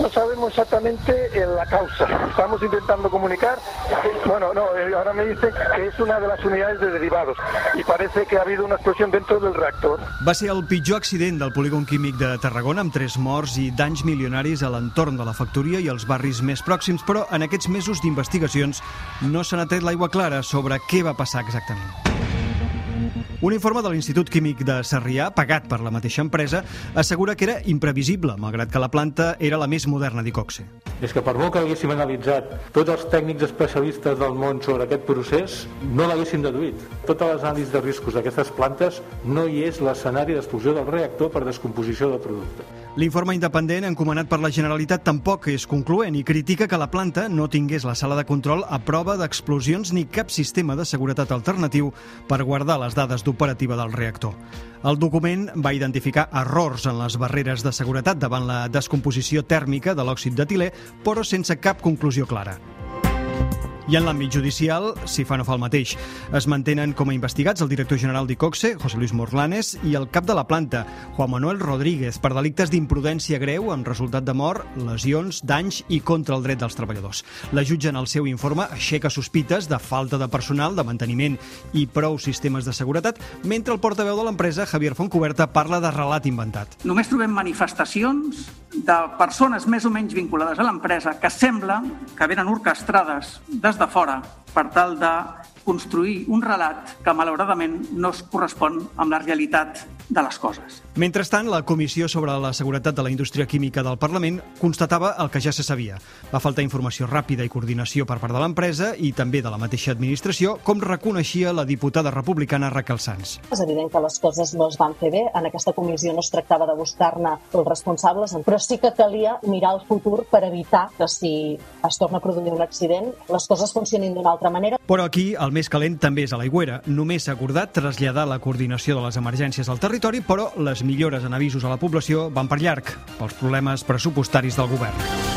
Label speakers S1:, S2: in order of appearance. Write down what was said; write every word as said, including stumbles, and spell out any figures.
S1: no sabemos exactamente la causa. Estamos intentando comunicar. Bueno, no, ahora me dicen que es una de las unidades de derivados y parece que ha habido una explosión dentro del reactor.
S2: Va ser el pitjor accident del polígon químic de Tarragona, amb tres morts i danys milionaris a l'entorn de la factoria i els barris més pròxims, però en aquests mesos d'investigacions no se n'ha tret l'aigua clara sobre què va passar exactament. Un informe de l'Institut Químic de Sarrià, pagat per la mateixa empresa, assegura que era imprevisible, malgrat que la planta era la més moderna d'Iqoxe.
S3: És que per molt que haguéssim analitzat tots els tècnics especialistes del món sobre aquest procés, no l'haguéssim deduït. Totes les anàlisis de riscos d'aquestes plantes no hi és l'escenari d'explosió del reactor per descomposició del producte.
S2: L'informe independent encomanat per la Generalitat tampoc és concloent i critica que la planta no tingués la sala de control a prova d'explosions ni cap sistema de seguretat alternatiu per guardar les dades d'operativa del reactor. El document va identificar errors en les barreres de seguretat davant la descomposició tèrmica de l'òxid d'etilè, però sense cap conclusió clara. I en l'àmbit judicial, si fa no fa el mateix. Es mantenen com a investigats el director general d'Iqoxe, José Luis Morlanes, i el cap de la planta, Juan Manuel Rodríguez, per delictes d'imprudència greu amb resultat de mort, lesions, danys i contra el dret dels treballadors. La jutge en el seu informe aixeca sospites de falta de personal, de manteniment i prou sistemes de seguretat, mentre el portaveu de l'empresa, Javier Fontcuberta, parla de relat inventat.
S4: Només trobem manifestacions de persones més o menys vinculades a l'empresa que sembla que venen orquestrades des de fora per tal de construir un relat que malauradament no es correspon amb la realitat de les coses.
S2: Mentrestant, la Comissió sobre la Seguretat de la Indústria Química del Parlament constatava el que ja se sabia. Va faltar informació ràpida i coordinació per part de l'empresa i també de la mateixa administració, com reconeixia la diputada republicana Raquel Sans.
S5: És evident que les coses no es van fer bé. En aquesta comissió no es tractava de buscar-ne els responsables, però sí que calia mirar el futur per evitar que si es torna a produir un accident, les coses funcionin d'una altra manera.
S2: Però aquí el més calent també és a l'Aigüera. Només s'ha acordat traslladar la coordinació de les emergències al territori, però les millores en avisos a la població van per llarg, pels problemes pressupostaris del govern.